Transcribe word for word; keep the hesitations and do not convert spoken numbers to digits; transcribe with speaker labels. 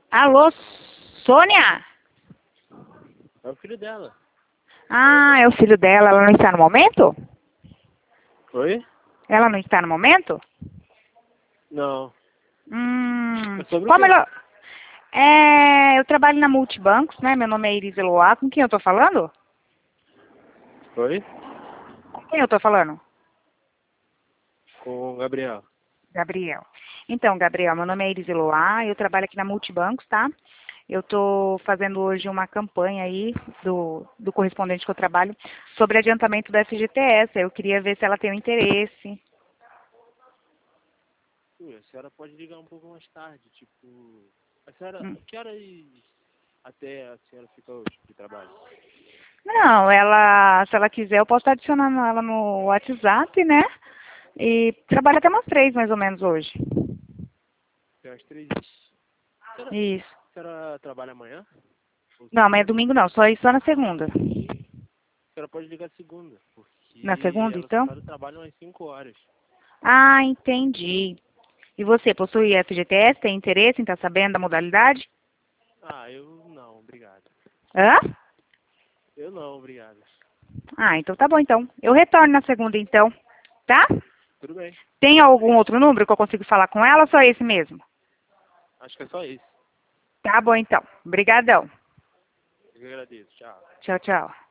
Speaker 1: Alô, Sônia?
Speaker 2: É o filho dela.
Speaker 1: Ah, é o filho dela. Ela não está no momento?
Speaker 2: Oi?
Speaker 1: Ela não está no momento?
Speaker 2: Não.
Speaker 1: Hum,
Speaker 2: É sobre o
Speaker 1: qual a
Speaker 2: quê?
Speaker 1: melhor... É, eu trabalho na Multibancos, né? Meu nome é Iris Eloá. Com quem eu tô falando?
Speaker 2: Oi?
Speaker 1: Com quem eu tô falando?
Speaker 2: Com o Gabriel.
Speaker 1: Gabriel. Então, Gabriel, meu nome é Iris Eloá, eu trabalho aqui na Multibancos, tá? Eu estou fazendo hoje uma campanha aí do, do correspondente que eu trabalho sobre adiantamento da F G T S. Eu queria ver se ela tem um interesse.
Speaker 2: Ui, a senhora pode ligar um pouco mais tarde, tipo... A senhora...
Speaker 1: Hum.
Speaker 2: Que horas até a senhora fica hoje de trabalho?
Speaker 1: Não, ela, se ela quiser, eu posso estar adicionando ela no WhatsApp, né? E trabalha até umas três, mais ou menos, hoje.
Speaker 2: Tem umas três... A senhora,
Speaker 1: Isso.
Speaker 2: a senhora trabalha amanhã? Ou
Speaker 1: Não, amanhã é
Speaker 2: segunda?
Speaker 1: domingo não, só ir só na segunda.
Speaker 2: A senhora pode ligar segunda,
Speaker 1: Na
Speaker 2: porque
Speaker 1: segunda,
Speaker 2: ela
Speaker 1: então?
Speaker 2: só trabalha umas cinco horas.
Speaker 1: Ah, entendi. E você, possui F G T S? Tem interesse em estar sabendo da modalidade?
Speaker 2: Ah, eu não, obrigado.
Speaker 1: Hã?
Speaker 2: Eu não, obrigado.
Speaker 1: Ah, então tá bom, então. Eu retorno na segunda, então. Tá?
Speaker 2: Tudo bem.
Speaker 1: Tem algum outro número que eu consigo falar com ela ou só esse mesmo?
Speaker 2: Acho que é só isso.
Speaker 1: Tá bom, então. Obrigadão.
Speaker 2: Eu que agradeço. Tchau.
Speaker 1: Tchau, tchau.